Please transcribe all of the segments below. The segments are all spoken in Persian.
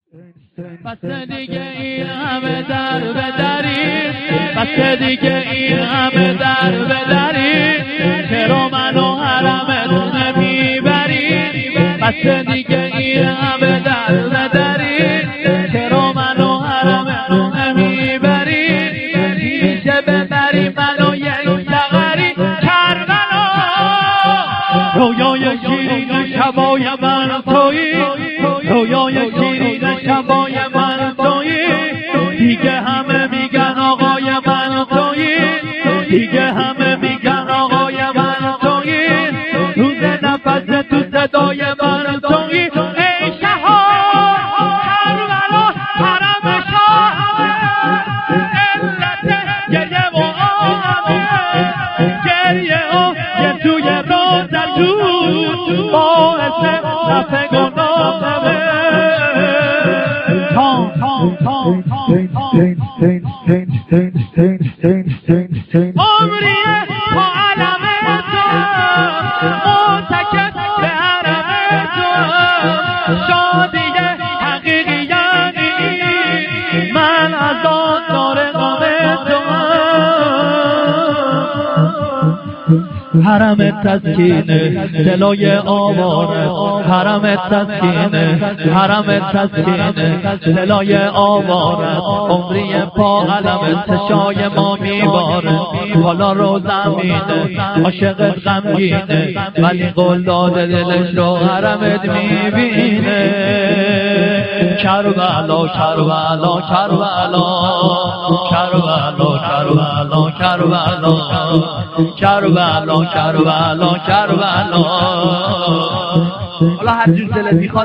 بس دیگه این همه در بدری، بس دیگه این همه در بدری، چرا منو حرمت نمیبری؟ بس دیگه این همه در بدری، چرا منو حرمت نمیبری؟ میشه ببری منو یک سقری کربلا، رویای شیرین شبای من تویی، رویای شیرین شبای من تویی، دیگه همه میگن آقای من تویی، دیگه همه میگن آقای من تویی، روز نفس تو صدای من تویی، ای شهاب کربلا حرم شاه، علت گریه و آهمه، گریه ها که توی روزه جود باعث رفع گناهمه. عمریه با علم تو، معتکف به حرم تو، شادیه حقیقی یعنی من از آن دار غم تو. حرم تسکینه دلای آواره، حرم تسکینه، حرم تسکینه دلای آواره، عمری پا علم چشای ما میباره، حالا رو زمینه عاشق غمگینه، ولی قول داده دلش رو حرمت میبینه. کربلا کربلا کربلا کربلا کربلا کربلا کربلا کربلا کربلا. حالا هر جور دلت میخواد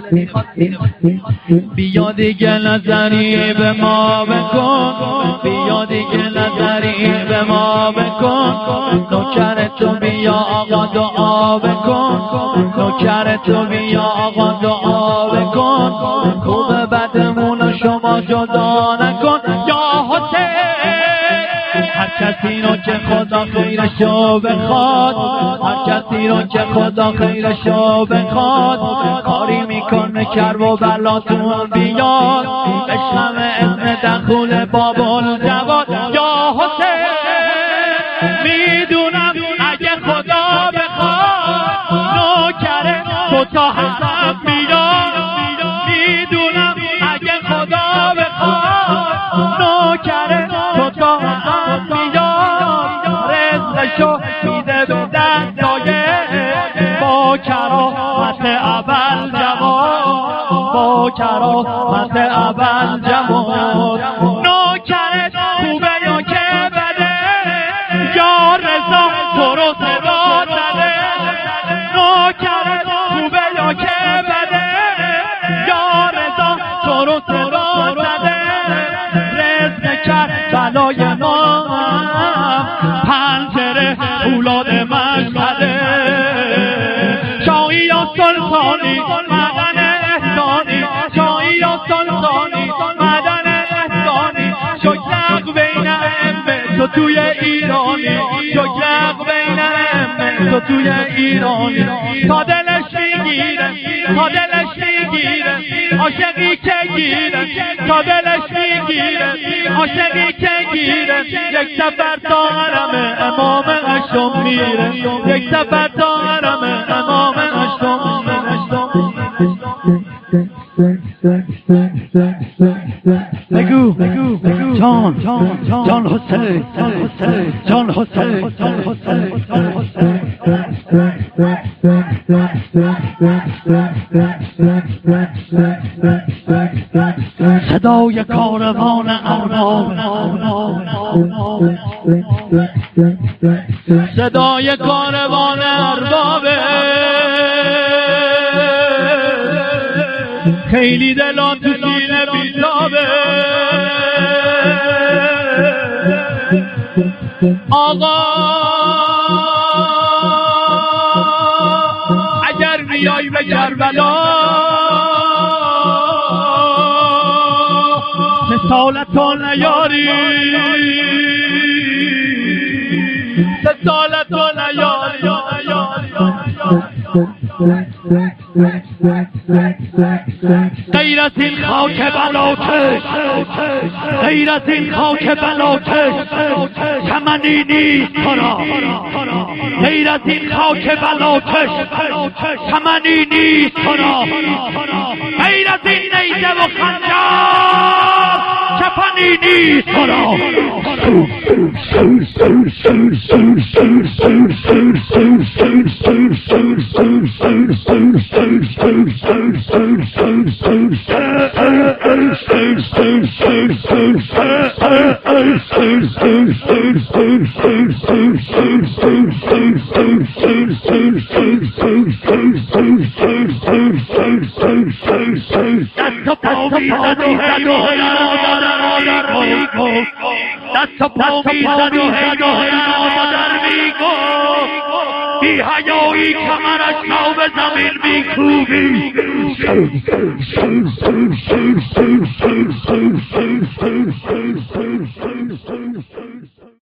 بیا دیگه نظری به ما بکن، بیا دیگه نظری به ما بکن، نوکر تو بیا آقا دعا بکن، نوکر تو بیا آقا دعا بکن، خوب بدمون شما جدا نکن یا حسین. هر کسی رو که خدا خیرشو بخواد، هر کسی رو که خدا خیرشو بخواد، کاری میکنه کرب و بلاتون بیاد، بشنم اسم دخول بابل جواد یا حسین. میدونم اگه خدا بخواد نوکر تو تا حسب میاد، میدونم اگه خدا بخواد نوکر تو تا حسب میاد، رزقشو میده به دستای با کرامت اول جواد، با کرامت اول جواد. نوکرت خوبه یا که بده، یا رضا تو رو صدا زده، نوکرت خوبه یا که بده، یا رضا تو رو صدا زده، رزق کرد بلای ما پنجره اولاد مشهده، شاهی یا سلطانی مدن احسانی، شاهی یا سلطانی مدن احسانی، شکلق بین ائمه تو توی ایرانی، شکلق بین ائمه تو توی ایرانی، تا دلش میگیره تا دلش میگیره عاشقی که گیره، تا دلش میگیره عاشقی که گیره، یک سفر تا حرم امام هشتم میره، یک سفر تا حرم امام هشتم میره. بگو جان جان حسین جان حسین جان حسین صدای کاروان ارباب، صدای کاروان اربابه، خیلی دلان تو سینه بیتابه، آقا اگر بیای به کربلا سالتو نیاری، سالتو نیاری، غیر از این خاک بلاکش، غیر از این خاک بلاکش چمنی نیست تو را، غیر از این خاک بلاکش چمنی نیست تو را، غیر از این نیزه و خنجر چپنی نیست تو را. دست و پا میزنی هی مادر میگو، بی حیایی کمرش رو به زمین میکوبی.